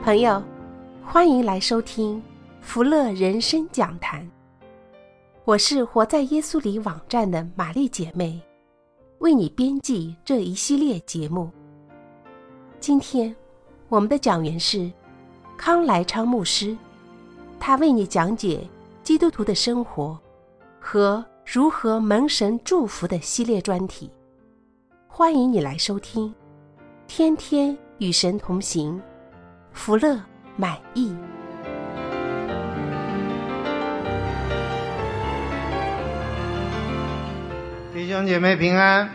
朋友，欢迎来收听福乐人生讲坛。我是活在耶稣里网站的玛丽姐妹，为你编辑这一系列节目。今天我们的讲员是康来昌牧师，他为你讲解基督徒的生活和如何蒙神祝福的系列专题。欢迎你来收听，天天与神同行，福乐满意。 弟兄姐妹平安。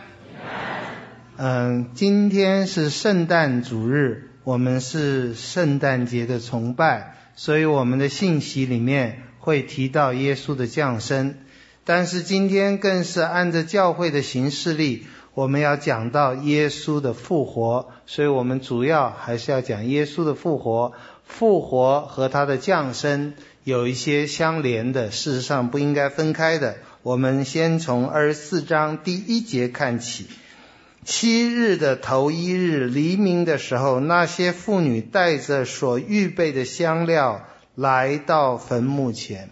今天是圣诞主日，我们是圣诞节的崇拜，所以我们的信息里面会提到耶稣的降生。但是今天更是按着教会的行事历，我们要讲到耶稣的复活，所以我们主要还是要讲耶稣的复活。复活和他的降生有一些相连的，事实上不应该分开的。我们先从24章第1节看起。7日的头1日黎明的时候，那些妇女带着所预备的香料来到坟墓前。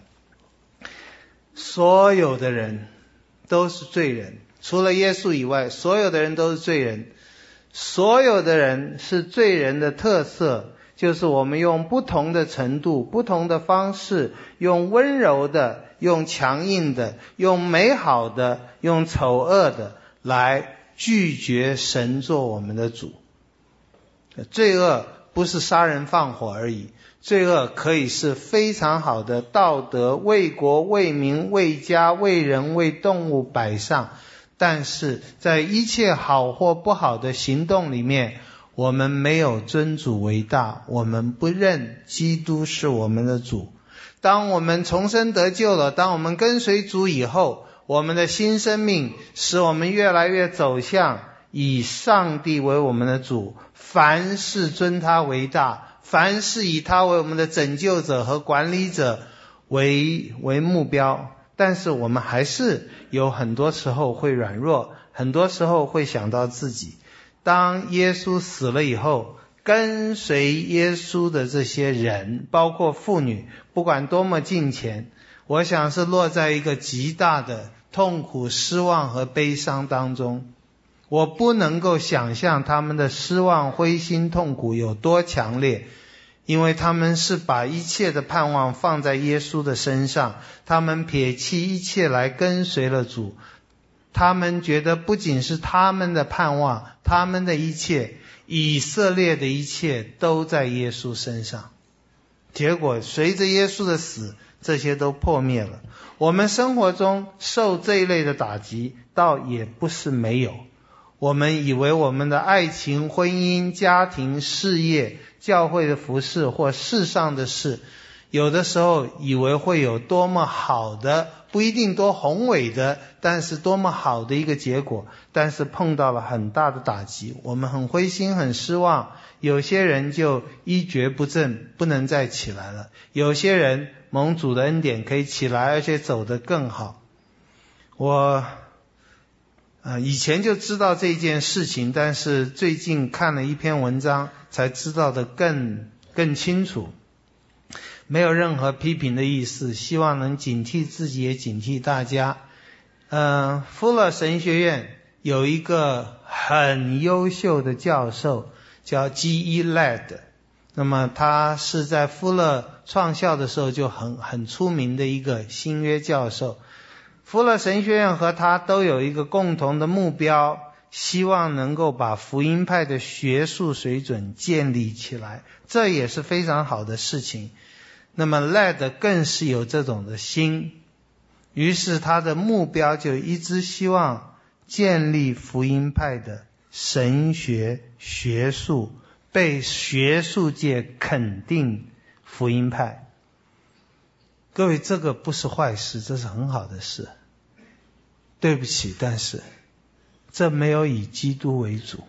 所有的人都是罪人，除了耶稣以外，所有的人都是罪人。所有的人是罪人的特色，就是我们用不同的程度、不同的方式，用温柔的，用强硬的，用美好的，用丑恶的，来拒绝神做我们的主。罪恶不是杀人放火而已，罪恶可以是非常好的道德，为国为民为家为人为动物摆上。但是在一切好或不好的行动里面，我们没有尊主为大，我们不认基督是我们的主。当我们重生得救了，当我们跟随主以后，我们的新生命使我们越来越走向以上帝为我们的主，凡事尊他为大，凡事以他为我们的拯救者和管理者为目标。但是我们还是有很多时候会软弱，很多时候会想到自己。当耶稣死了以后，跟随耶稣的这些人，包括妇女，不管多么敬虔，我想是落在一个极大的痛苦、失望和悲伤当中。我不能够想象他们的失望、灰心、痛苦有多强烈，因为他们是把一切的盼望放在耶稣的身上，他们撇弃一切来跟随了主。他们觉得不仅是他们的盼望，他们的一切，以色列的一切都在耶稣身上。结果随着耶稣的死，这些都破灭了。我们生活中受这一类的打击倒也不是没有。我们以为我们的爱情、婚姻、家庭、事业、教会的服事或世上的事，有的时候以为会有多么好的，不一定多宏伟的，但是多么好的一个结果，但是碰到了很大的打击，我们很灰心很失望。有些人就一蹶不振，不能再起来了。有些人蒙主的恩典可以起来，而且走得更好。我以前就知道这件事情，但是最近看了一篇文章才知道的更清楚。没有任何批评的意思，希望能警惕自己也警惕大家。福勒神学院有一个很优秀的教授叫 G.E. Ladd， 那么他是在福勒创校的时候就很出名的一个新约教授。福勒神学院和他都有一个共同的目标，希望能够把福音派的学术水准建立起来，这也是非常好的事情。那么 Ladd 更是有这种的心，于是他的目标就一直希望建立福音派的神学学术，被学术界肯定福音派。各位，这个不是坏事，这是很好的事。对不起，但是这没有以基督为主。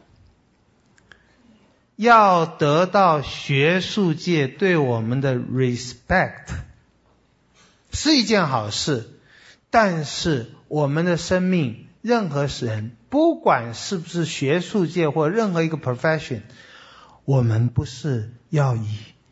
要得到学术界对我们的 respect 是一件好事，但是我们的生命，任何人，不管是不是学术界或任何一个 profession， 我们不是要以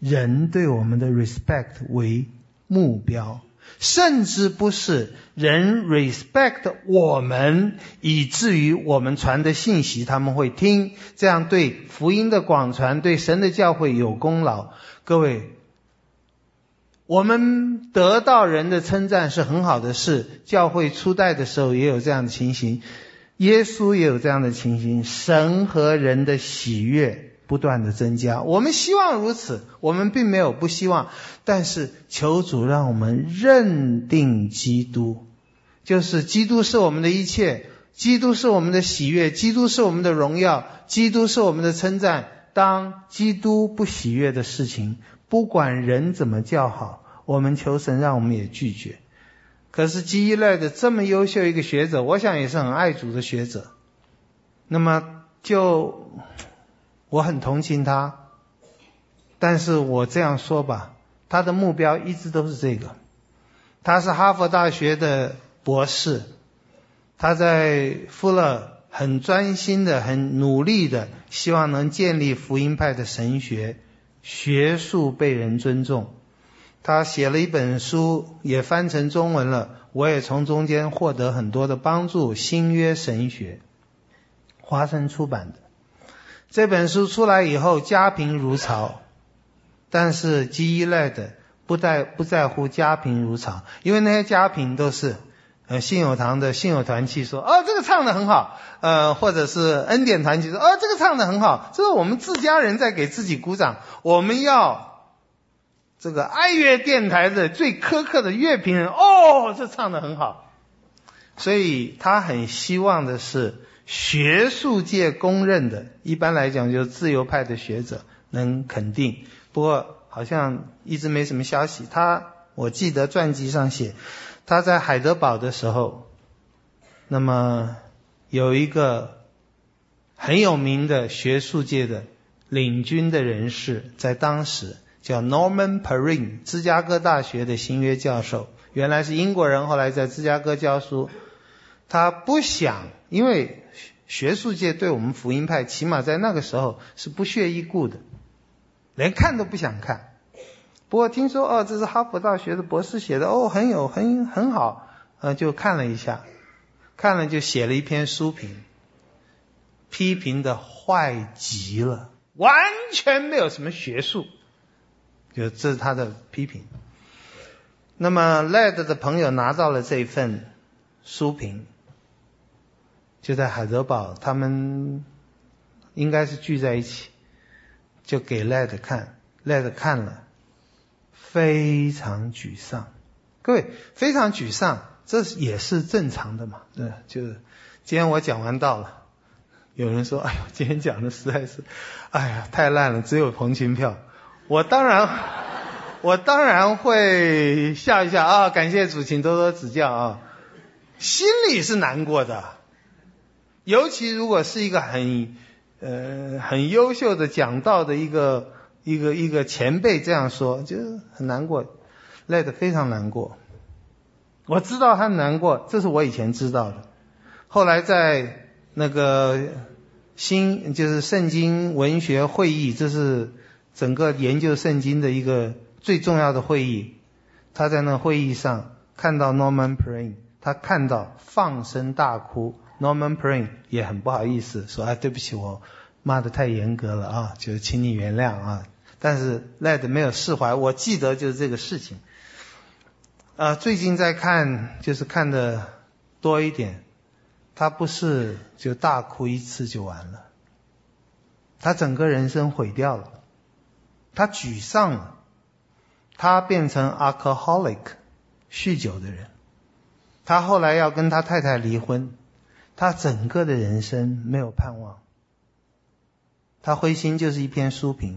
人对我们的 respect 为目标，甚至不是人 respect 我们，以至于我们传的信息他们会听，这样对福音的广传，对神的教会有功劳。各位，我们得到人的称赞是很好的事，教会初代的时候也有这样的情形，耶稣也有这样的情形，神和人的喜悦不断的增加，我们希望如此，我们并没有不希望，但是求主让我们认定基督，就是基督是我们的一切，基督是我们的喜悦，基督是我们的荣耀，基督是我们的称赞。当基督不喜悦的事情，不管人怎么叫好，我们求神让我们也拒绝。可是基伊勒的这么优秀一个学者，我想也是很爱主的学者，那么我很同情他，但是我这样说吧，他的目标一直都是这个。他是哈佛大学的博士，他在富勒很专心的很努力的希望能建立福音派的神学，学术被人尊重。他写了一本书也翻成中文了，我也从中间获得很多的帮助，新约神学，华盛出版的。这本书出来以后家贫如潮，但是基伊勒的不在乎家贫如潮，因为那些家贫都是信友堂的信友团契说这个唱得很好，或者是恩典团契说这个唱得很好，这是我们自家人在给自己鼓掌。我们要这个爱乐电台的最苛刻的乐评人这唱得很好。所以他很希望的是学术界公认的，一般来讲就是自由派的学者能肯定，不过好像一直没什么消息。我记得传记上写他在海德堡的时候，那么有一个很有名的学术界的领军的人士，在当时叫 Norman Perrin， 芝加哥大学的新约教授，原来是英国人，后来在芝加哥教书。他不想，因为学术界对我们福音派起码在那个时候是不屑一顾的，连看都不想看。不过听说这是哈佛大学的博士写的，很好，就看了一下，看了就写了一篇书评，批评的坏极了，完全没有什么学术，这是他的批评。那么 Led 的朋友拿到了这份书评，就在海德堡，他们应该是聚在一起，就给 Led 看， Led 看了非常沮丧。各位，非常沮丧这也是正常的嘛，对，就是今天我讲完道了，有人说今天讲的实在是太烂了，只有同情票。我当然会笑一笑感谢主，请多多指教心里是难过的，尤其如果是一个很优秀的讲道的一个前辈这样说，就很难过，累得非常难过。我知道他难过，这是我以前知道的。后来在那个就是圣经文学会议，这是整个研究圣经的一个最重要的会议，他在那会议上看到 Norman Perrin， 他看到放声大哭。Norman Perrin 也很不好意思说对不起，我骂得太严格了就请你原谅但是 Led 没有释怀，我记得就是这个事情。最近在看，就是看的多一点，他不是就大哭一次就完了，他整个人生毁掉了，他沮丧了，他变成 alcoholic 酗酒的人，他后来要跟他太太离婚，他整个的人生没有盼望，他灰心就是一篇书评，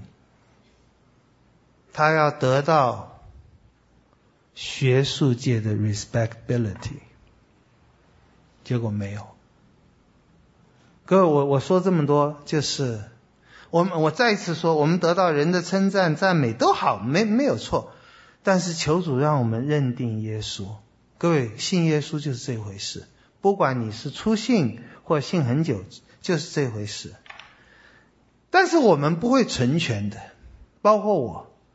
他要得到学术界的 respectability， 结果没有。各位，我说这么多，就是我再一次说，我们得到人的称赞赞美都好，没有错，但是求主让我们认定耶稣。各位，信耶稣就是这回事，不管你是初信或信很久，就是这回事。但是我们不会成全的，包括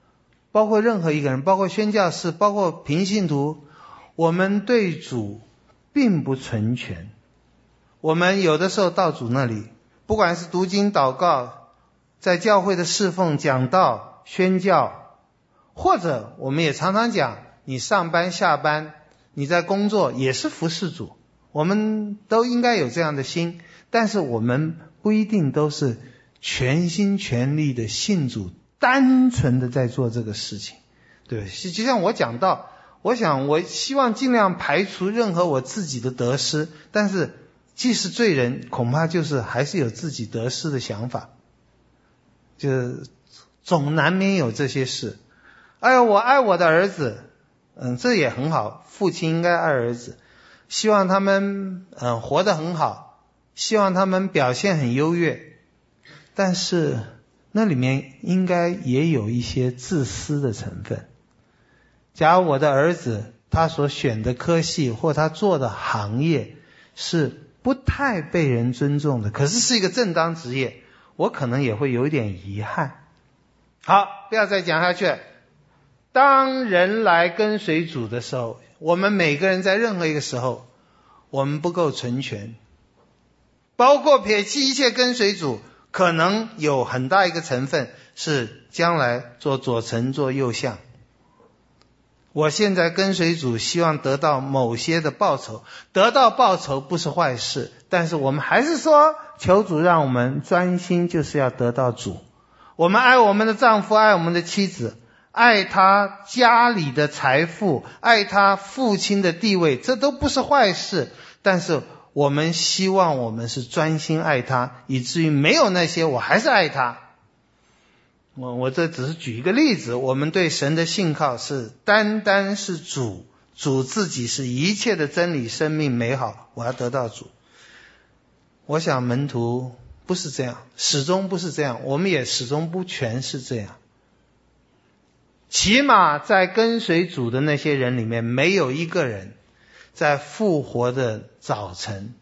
包括任何一个人，包括宣教士，包括平信徒，我们对主并不纯全。我们有的时候到主那里，不管是读经祷告，在教会的侍奉讲道宣教，或者我们也常常讲，你上班下班，你在工作也是服侍主，我们都应该有这样的心，但是我们不一定都是全心全力的信主，单纯的在做这个事情，对，就像我讲到，我希望尽量排除任何我自己的得失，但是既是罪人，恐怕就是还是有自己得失的想法，就总难免有这些事。哎呀，我爱我的儿子，这也很好，父亲应该爱儿子，希望他们活得很好，希望他们表现很优越，但是那里面应该也有一些自私的成分。假如我的儿子他所选的科系或他做的行业是不太被人尊重的，可是是一个正当职业，我可能也会有一点遗憾。好，不要再讲下去。当人来跟随主的时候，我们每个人在任何一个时候，我们不够纯全，包括撇弃一切跟随主，可能有很大一个成分是将来做左丞做右相。我现在跟随主，希望得到某些的报酬，得到报酬不是坏事，但是我们还是说求主让我们专心，就是要得到主。我们爱我们的丈夫，爱我们的妻子，爱他家里的财富，爱他父亲的地位，这都不是坏事，但是我们希望我们是专心爱他，以至于没有那些我还是爱他。我这只是举一个例子，我们对神的信靠是单单是主自己是一切的真理生命美好，我要得到主。我想门徒不是这样，始终不是这样，我们也始终不全是这样。起码在跟随主的那些人里面，没有一个人在复活的早晨，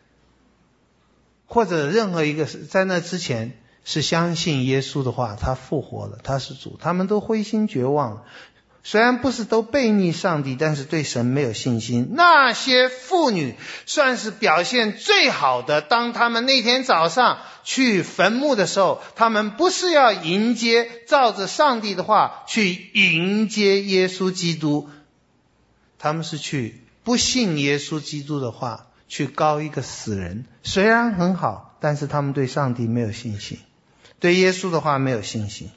或者任何一个在那之前是相信耶稣的话，他复活了，他是主，他们都灰心绝望了。虽然不是都悖逆上帝，但是对神没有信心。那些妇女算是表现最好的，当他们那天早上去坟墓的时候，他们不是要迎接，照着上帝的话去迎接耶稣基督，他们是去不信耶稣基督的话，去膏一个死人。虽然很好，但是他们对上帝没有信心，对耶稣的话没有信心。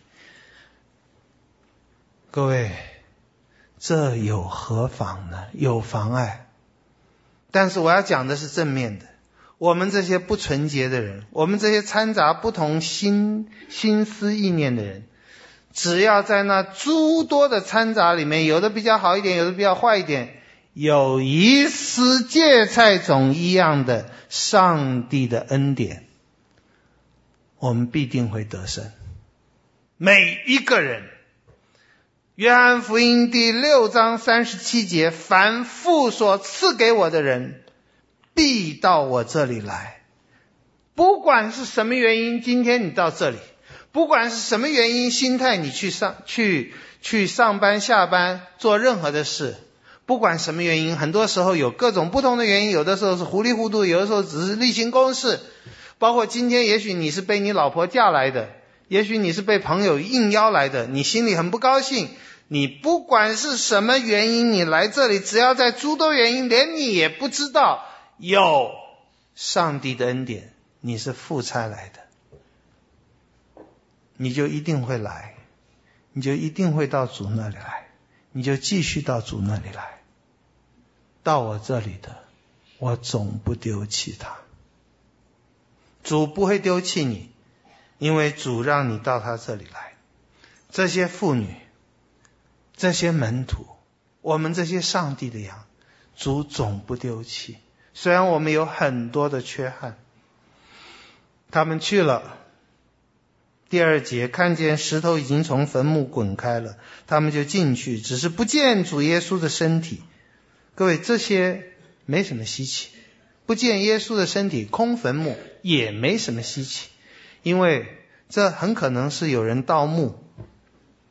各位，这有何妨呢？有妨碍。但是我要讲的是正面的。我们这些不纯洁的人，我们这些掺杂不同心思意念的人，只要在那诸多的掺杂里面，有的比较好一点，有的比较坏一点，有一丝芥菜种一样的上帝的恩典，我们必定会得胜。每一个人。约翰福音第6章37节，凡父所赐给我的人，必到我这里来。不管是什么原因，今天你到这里，不管是什么原因，心态你去上班下班做任何的事，不管什么原因，很多时候有各种不同的原因，有的时候是糊里糊涂，有的时候只是例行公事。包括今天也许你是被你老婆嫁来的，也许你是被朋友应邀来的，你心里很不高兴。你不管是什么原因，你来这里，只要在诸多原因连你也不知道，有上帝的恩典，你是父差来的，你就一定会来，你就一定会到主那里来，你就继续到主那里来。到我这里的，我总不丢弃他。主不会丢弃你，因为主让你到他这里来。这些妇女，这些门徒，我们这些上帝的羊，主总不丢弃。虽然我们有很多的缺憾。他们去了，第2节，看见石头已经从坟墓滚开了，他们就进去，只是不见主耶稣的身体。各位，这些没什么稀奇，不见耶稣的身体，空坟墓也没什么稀奇，因为这很可能是有人盗墓，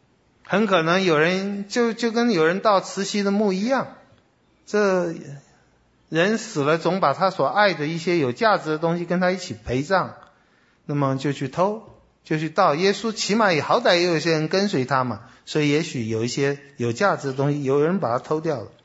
很可能有人就跟有人盗慈禧的墓一样，这人死了总把他所爱的一些有价值的东西跟他一起陪葬，那么就去偷，就去盗。耶稣起码也好歹也有一些人跟随他嘛，所以也许有一些有价值的东西有人把它偷掉了。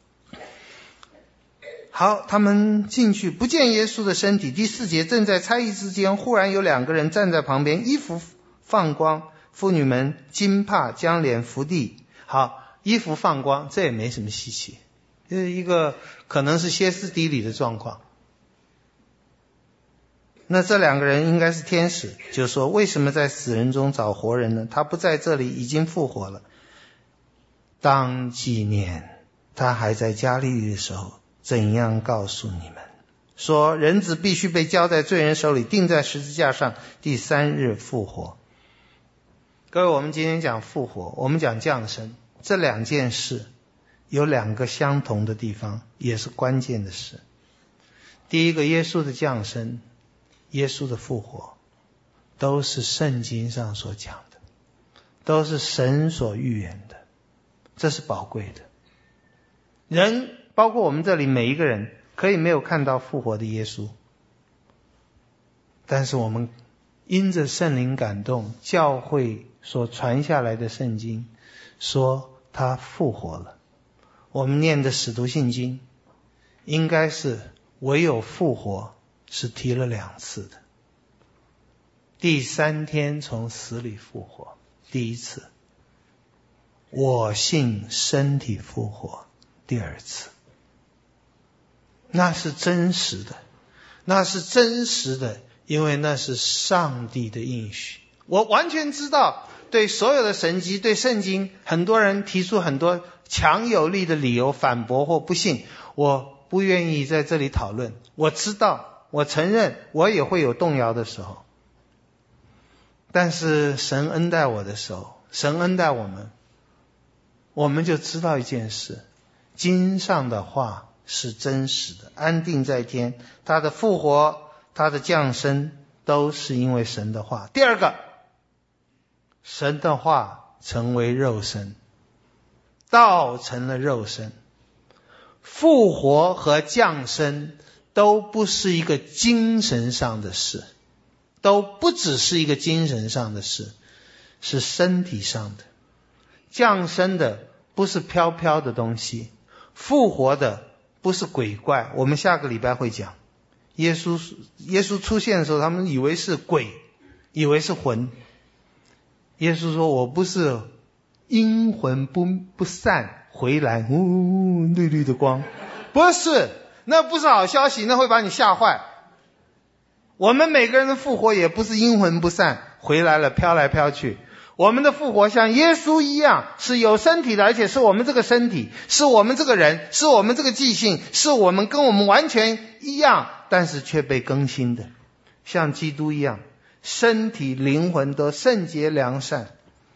好，他们进去不见耶稣的身体。第4节，正在猜疑之间，忽然有2个人站在旁边，衣服放光，妇女们惊怕，将脸伏地。好，衣服放光，这也没什么稀奇，这是一个可能是歇斯底里的状况。那这2个人应该是天使，就说为什么在死人中找活人呢？他不在这里，已经复活了。当纪念他还在加利利的时候，怎样告诉你们，说人子必须被交在罪人手里，钉在十字架上，第3日复活。各位，我们今天讲复活，我们讲降生，这2件事有2个相同的地方，也是关键的事。第一个，耶稣的降生，耶稣的复活，都是圣经上所讲的，都是神所预言的，这是宝贵的。人包括我们这里每一个人可以没有看到复活的耶稣，但是我们因着圣灵感动，教会所传下来的圣经说他复活了。我们念的使徒信经应该是唯有复活是提了2次的。第3天从死里复活，第1次；我信身体复活，第2次。那是真实的，那是真实的，因为那是上帝的应许。我完全知道，对所有的神迹，对圣经，很多人提出很多强有力的理由反驳或不信，我不愿意在这里讨论。我知道，我承认我也会有动摇的时候，但是神恩待我的时候，神恩待我们就知道一件事，经上的话是真实的，安定在天，他的复活，他的降生都是因为神的话。第2个，神的话成为肉身，道成了肉身。复活和降生都不是一个精神上的事，都不只是一个精神上的事，是身体上的。降生的不是飘飘的东西，复活的不是鬼怪。我们下个礼拜会讲，耶稣出现的时候，他们以为是鬼，以为是魂。耶稣说，我不是阴魂不散回来，绿绿的光，不是，那不是好消息，那会把你吓坏。我们每个人的复活也不是阴魂不散回来了，飘来飘去。我们的复活像耶稣一样，是有身体的，而且是我们这个身体，是我们这个人，是我们这个记性，是我们跟我们完全一样，但是却被更新的，像基督一样，身体灵魂都圣洁良善。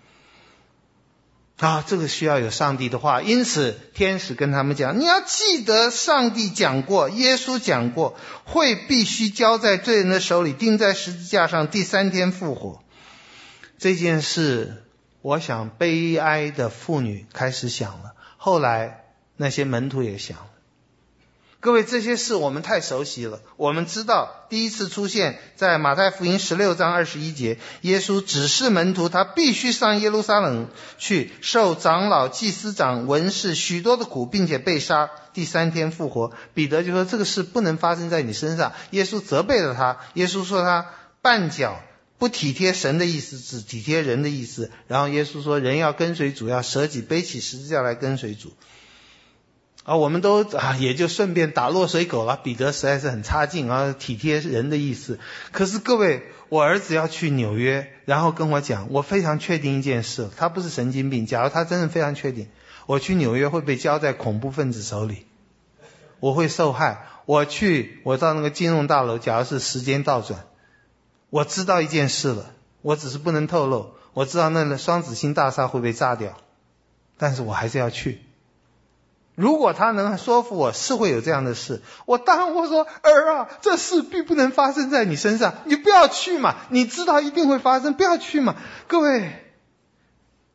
这个需要有上帝的话，因此天使跟他们讲，你要记得上帝讲过，耶稣讲过，会必须交在罪人的手里，钉在十字架上，第3天复活。这件事，我想悲哀的妇女开始想了，后来那些门徒也想了。各位，这些事我们太熟悉了，我们知道第一次出现在马太福音16章21节，耶稣指示门徒他必须上耶路撒冷去，受长老、祭司长、文士许多的苦，并且被杀，第3天复活。彼得就说这个事不能发生在你身上，耶稣责备了他，耶稣说他绊脚，不体贴神的意思，只体贴人的意思。然后耶稣说，人要跟随主，要舍己背起十字架来跟随主。我们都也就顺便打落水狗了。彼得实在是很差劲体贴人的意思。可是各位，我儿子要去纽约，然后跟我讲，我非常确定一件事，他不是神经病，假如他真的非常确定，我去纽约会被交在恐怖分子手里，我会受害。我到那个金融大楼，假如是时间倒转，我知道一件事了，我只是不能透露，我知道那双子星大厦会被炸掉，但是我还是要去。如果他能说服我是会有这样的事，我当然会说，儿啊，这事必不能发生在你身上，你不要去嘛，你知道一定会发生，不要去嘛。各位，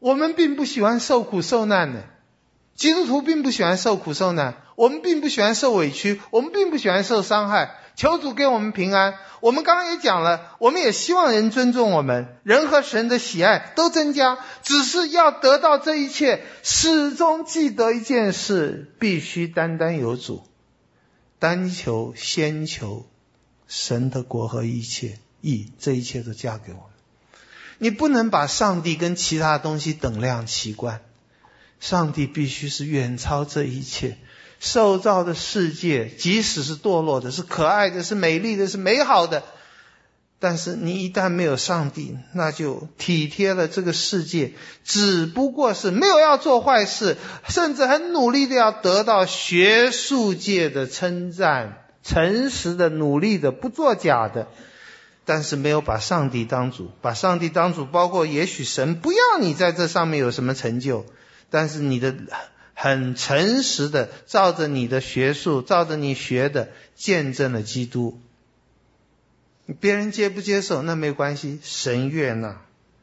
我们并不喜欢受苦受难的，基督徒并不喜欢受苦受难，我们并不喜欢受委屈，我们并不喜欢受伤害。求主给我们平安。我们刚刚也讲了，我们也希望人尊重我们，人和神的喜爱都增加，只是要得到这一切，始终记得一件事，必须单单有主，单求先求神的国和一切义，这一切都嫁给我们。你不能把上帝跟其他东西等量齐观，上帝必须是远超这一切。受造的世界即使是堕落的，是可爱的，是美丽的，是美好的，但是你一旦没有上帝，那就体贴了这个世界，只不过是没有要做坏事，甚至很努力的要得到学术界的称赞，诚实的努力的不作假的，但是没有把上帝当主。把上帝当主包括也许神不要你在这上面有什么成就，但是你的很诚实的照着你的学术，照着你学的见证了基督。别人接不接受那没关系，神悦纳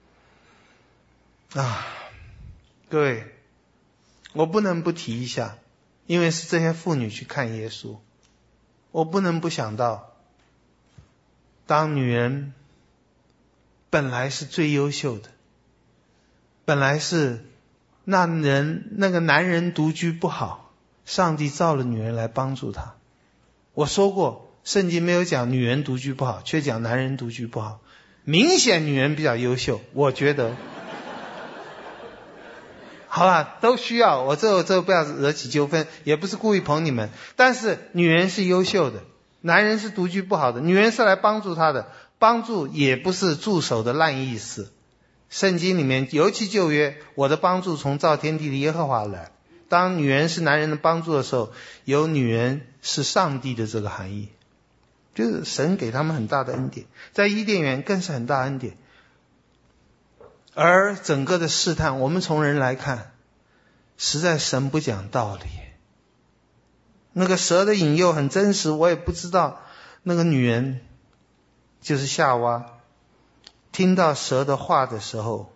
各位，我不能不提一下，因为是这些妇女去看耶稣，我不能不想到，当女人本来是最优秀的，本来是那个男人独居不好，上帝造了女人来帮助他。我说过，圣经没有讲女人独居不好，却讲男人独居不好，明显女人比较优秀，我觉得好了，都需要，我这不要惹起纠纷，也不是故意捧你们，但是女人是优秀的，男人是独居不好的，女人是来帮助他的，帮助也不是助手的烂意思。圣经里面尤其旧约，我的帮助从造天地的耶和华来。当女人是男人的帮助的时候，有女人是上帝的这个含义，就是神给他们很大的恩典，在伊甸园更是很大恩典。而整个的试探，我们从人来看，实在神不讲道理。那个蛇的引诱很真实，我也不知道那个女人就是夏娃，听到蛇的话的时候，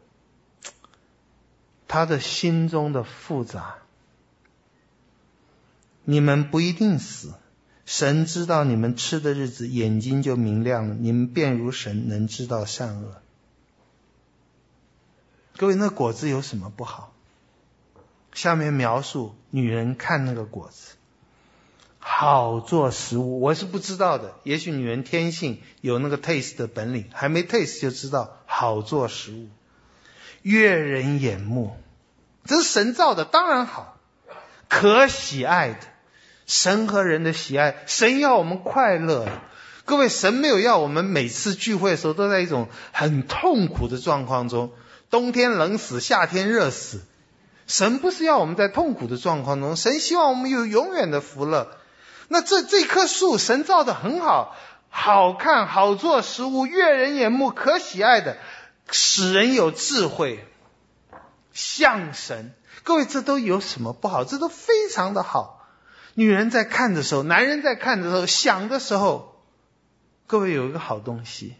她的心中的复杂。你们不一定死，神知道你们吃的日子眼睛就明亮了，你们便如神能知道善恶。各位，那果子有什么不好？下面描述女人看那个果子好做食物，我是不知道的，也许女人天性有那个 taste 的本领，还没 taste 就知道好做食物，悦人眼目，这是神造的，当然好，可喜爱的。神和人的喜爱，神要我们快乐。各位，神没有要我们每次聚会的时候都在一种很痛苦的状况中，冬天冷死，夏天热死。神不是要我们在痛苦的状况中，神希望我们有永远的福乐。那这棵树神造得很好，好看，好做食物，悦人眼目，可喜爱的，使人有智慧，像神。各位，这都有什么不好？这都非常的好。女人在看的时候，男人在看的时候，想的时候，各位有一个好东西，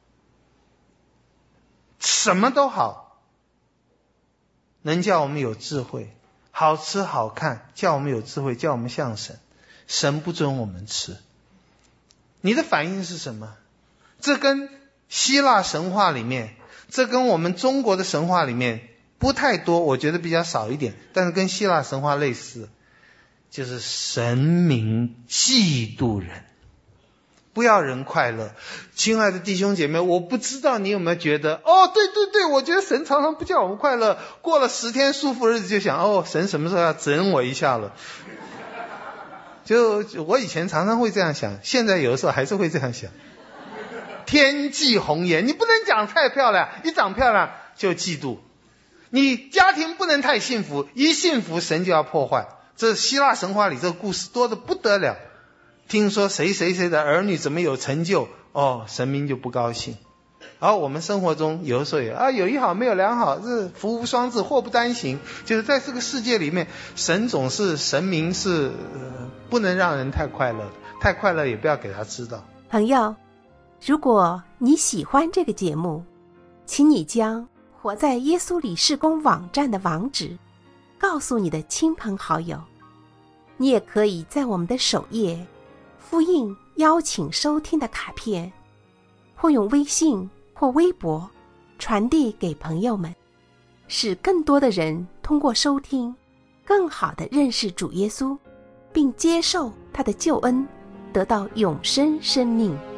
什么都好，能叫我们有智慧，好吃好看，叫我们有智慧，叫我们像神。神不准我们吃，你的反应是什么？这跟希腊神话里面，这跟我们中国的神话里面不太多，我觉得比较少一点，但是跟希腊神话类似，就是神明嫉妒人，不要人快乐。亲爱的弟兄姐妹，我不知道你有没有觉得，对，我觉得神常常不叫我们快乐，过了10天舒服日子就想，神什么时候要整我一下了。就我以前常常会这样想，现在有的时候还是会这样想。天际红颜，你不能长太漂亮，一长漂亮就嫉妒。你家庭不能太幸福，一幸福神就要破坏。这希腊神话里这个故事多得不得了。听说谁的儿女怎么有成就，神明就不高兴。而我们生活中有的时候有一好没有两好，是福无双至，祸不单行。就是在这个世界里面，神明是不能让人太快乐的，太快乐也不要给他知道。 朋友，如果你喜欢这个节目，请你将活在耶稣里事工网站的网址，告诉你的亲朋好友。你也可以在我们的首页复印邀请收听的卡片，或用微信或微博传递给朋友们，使更多的人通过收听更好地认识主耶稣，并接受他的救恩，得到永生生命。